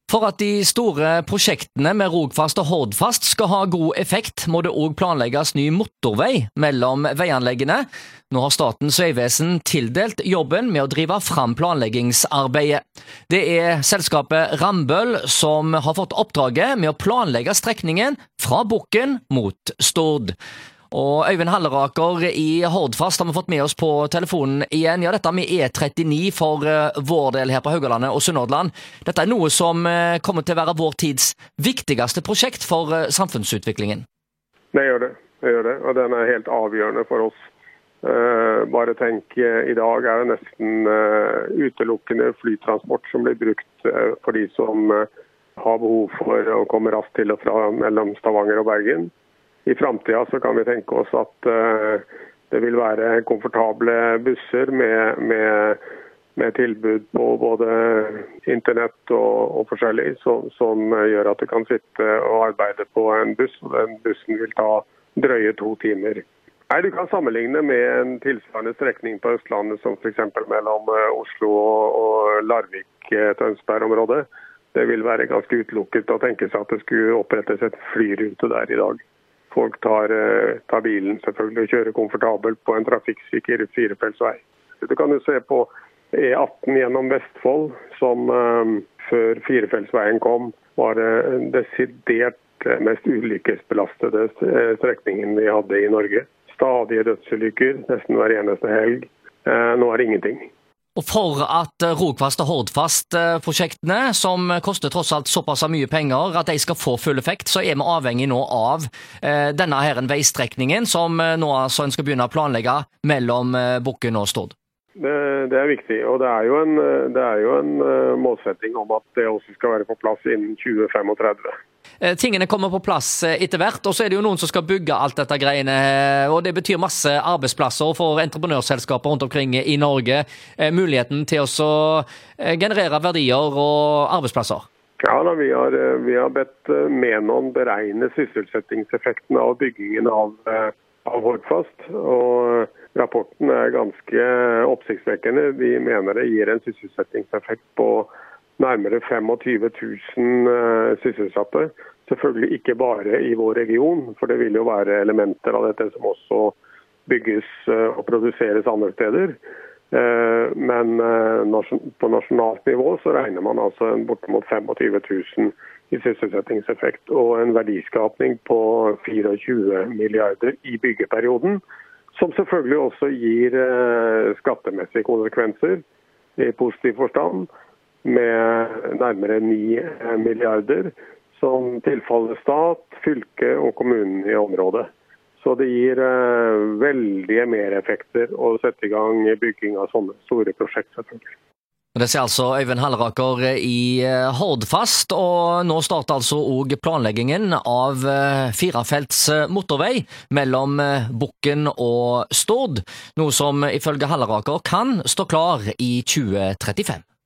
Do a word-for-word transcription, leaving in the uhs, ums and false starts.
For at de store prosjektene med Rogfast og Hordfast skal ha god effekt, må det også planlegges ny motorvei mellom veianleggene. Nå har Statens vegvesen tildelt jobben med å drive fram planleggingsarbeidet. Det er selskapet Rambøll som har fått oppdraget med å planlegge strekningen fra Bukken mot Stord. Og Øyvind Halleraker i Hordfast har vi fått med oss på telefonen igjen. Ja, dette med E trettini for uh, vår del her på Haugalandet og Sunnhordland. Dette er noe som uh, kommer til å være vår tids viktigste prosjekt for uh, samfunnsutviklingen. Det gjør det, det gjør det, og den er helt avgjørende for oss. Uh, bare tenk, uh, i dag er det nesten uh, utelukkende flytransport som blir brukt uh, for de som uh, har behov for å komme raskt til og fra mellom Stavanger og Bergen. I fremtiden så kan vi tenke oss at uh, det vil være komfortable busser med, med, med tilbud på både internett og, og forskjellig, som, som gjør at du kan sitte og arbeide på en buss, og den bussen vil ta drøye to timer. Nei, du kan sammenligne med en tilsvarende strekning på Østlandet, som for eksempel mellom uh, Oslo og, og Larvik-Tønsberg-området. Det vil være ganske utelukket å tenke seg at det skulle opprettes et flyrute der i dag. Folk tar, tar bilen selvfølgelig og kjører komfortabelt på en trafikksikker firefeltsvei. Du kan jo se på E atten gjennom Vestfold, som um, før firefeltsveien kom, var det desidert mest ulykkesbelastede strekningen vi hadde i Norge. Stadige dødsulykker, nesten hver eneste helg. Eh, nå er det ingenting. Og for at Rogfast og Hordfast-prosjektene, som koster tross alt såpass mye penger, at de skal få full effekt, så er vi avhengig nå av eh, denne her veistrekningen, som nå altså en skal begynne å planlegge mellom eh, Bukken og Stord. Det, det er viktig, og det er jo en, det er jo en uh, målsetting om at det også skal være på plass innen tjue femogtredve. Eh, tingene kommer på plass eh, etter hvert, og så er det jo noen som skal bygge alt dette greiene, eh, og det betyr masse arbeidsplasser for entreprenørselskaper rundt omkring i Norge, eh, muligheten til å eh, generere verdier og arbeidsplasser. Ja, da, vi, har, vi har bedt Menon beregne sysselsettingseffekten av byggingen av, av Hordfast, og rapporten er ganske oppsiktsvekkende. Vi mener det gir en sysselsettingseffekt på nærmere tjuefem tusen sysselsatte. Selvfølgelig ikke bare i vår region, for det vil jo være elementer av dette som også bygges og produseres andre steder. Men på nasjonalt nivå så regner man altså bortimot tjuefem tusen i sysselsettingseffekt og en verdiskapning på tjuefire milliarder i byggeperioden, som selvfølgelig også gir skattemessige konsekvenser i positiv forstand, med nærmere ni milliarder som tilfaller stat, fylke og kommunen i området. Så det gir uh, veldige mereffekter å sette i gang bygging av sånne store prosjekter, selvfølgelig. Det sier altså Øyvind Halleraker i Hordfast, og nå starter altså også planleggingen av firefelts motorvei mellom Bukken og Stord, noe som ifølge Halleraker kan stå klar i tjue trettifem.